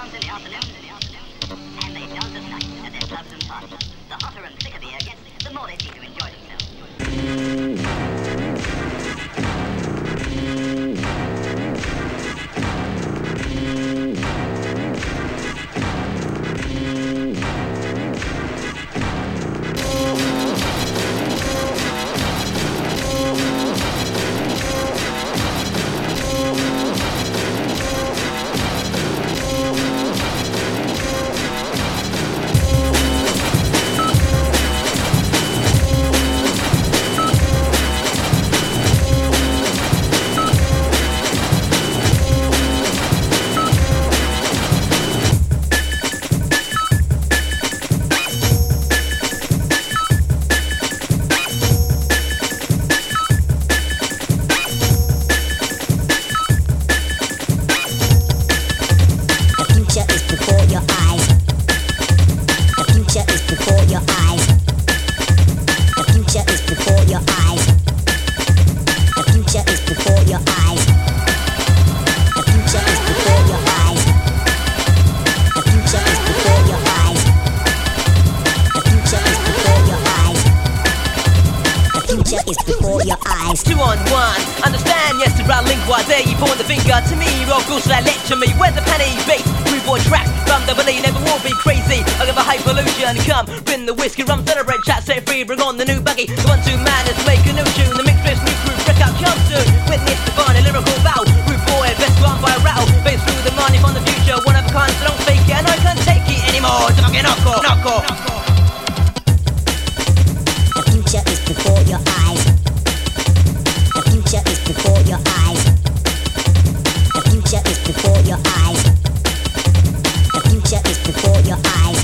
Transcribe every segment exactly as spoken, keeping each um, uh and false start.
dance in the afternoon, and they dance at night at their clubs and parties. The hotter and thicker the air gets, the more they seem to enjoy themselves. Two on one, understand, yes, to round link, why there you point the finger to me, rock goes like lecture me, where the penny beats, rude boy track, from the believe, never will be crazy, I give a hype illusion, come, bring the whiskey, rum, celebrate, chat, set free, bring on the new buggy, the one two man, let's make a new tune, the mixed best new crew, break out, come soon, witness the fun, a lyrical bow, rude boy, best run by a rattle, face through the money from the future, one of a kind, so don't fake it, and I can't take it anymore, so fucking knock off, knock off. The future is before your eyes. The future is before your eyes. The future is before your eyes. The future is before your eyes.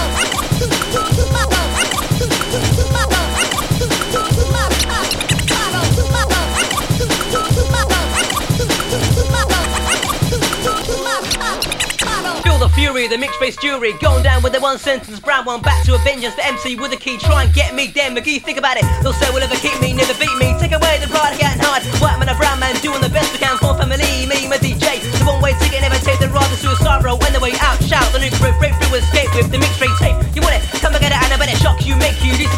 Feel the fury, the mixed race jury, going down with the one sentence brown one, back to a vengeance, the M C with the key, try and get me, damn McGee, think about it, they'll say will ever keep me, never beat me, take away the pride, I can't hide, white man, a brown man, doing the best I can for family, me, my D J, the one way ticket, never take the ride, the suicide row, when the way out, shout, the new crew, break through, escape with the mixed race tape, you want it, come and get it, and I bet it shock you, make you, listen